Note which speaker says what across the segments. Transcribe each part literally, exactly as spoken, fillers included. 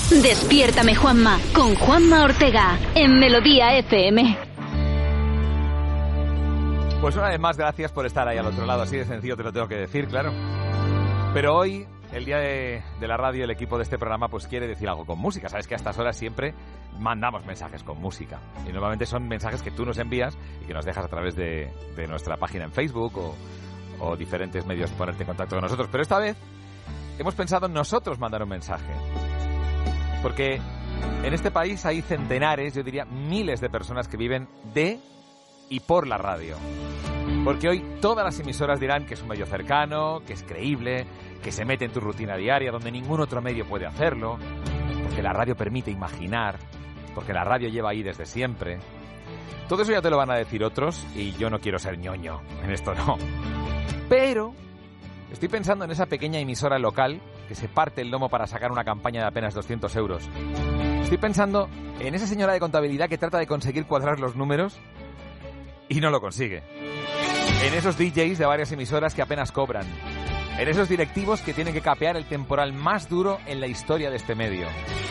Speaker 1: Despiértame, Juanma, con Juanma Ortega, en Melodía F M.
Speaker 2: Pues una vez más, gracias por estar ahí al otro lado. Así de sencillo te lo tengo que decir, claro. Pero hoy, el día de, de la radio, el equipo de este programa pues quiere decir algo con música. Sabes que a estas horas siempre mandamos mensajes con música. Y normalmente son mensajes que tú nos envías y que nos dejas a través de, de nuestra página en Facebook o, o diferentes medios de ponerte en contacto con nosotros. Pero esta vez hemos pensado en nosotros mandar un mensaje. Porque en este país hay centenares, yo diría miles de personas que viven de y por la radio. Porque hoy todas las emisoras dirán que es un medio cercano, que es creíble, que se mete en tu rutina diaria donde ningún otro medio puede hacerlo, porque la radio permite imaginar, porque la radio lleva ahí desde siempre. Todo eso ya te lo van a decir otros y yo no quiero ser ñoño, en esto no. Pero estoy pensando en esa pequeña emisora local que se parte el lomo para sacar una campaña de apenas doscientos euros. Estoy pensando en esa señora de contabilidad que trata de conseguir cuadrar los números y no lo consigue. En esos D Js de varias emisoras que apenas cobran. En esos directivos que tienen que capear el temporal más duro en la historia de este medio.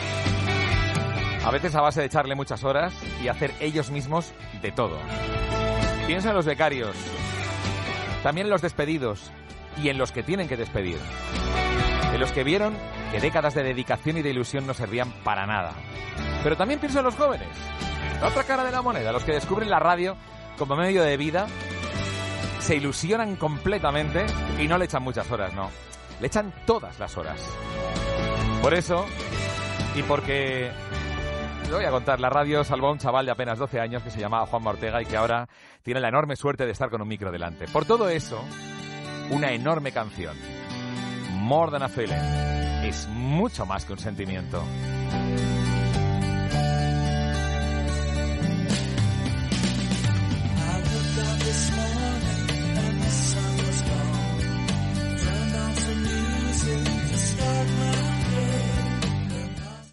Speaker 2: A veces a base de echarle muchas horas y hacer ellos mismos de todo. Pienso en los becarios, también en los despedidos y en los que tienen que despedir. En los que vieron que décadas de dedicación y de ilusión no servían para nada. Pero también pienso en los jóvenes, la otra cara de la moneda, los que descubren la radio como medio de vida, se ilusionan completamente y no le echan muchas horas, no. Le echan todas las horas. Por eso, y porque, te voy a contar, la radio salvó a un chaval de apenas doce años que se llamaba Juanma Ortega y que ahora tiene la enorme suerte de estar con un micro delante. Por todo eso, una enorme canción, More Than a Feeling, es mucho más que un sentimiento.
Speaker 3: This morning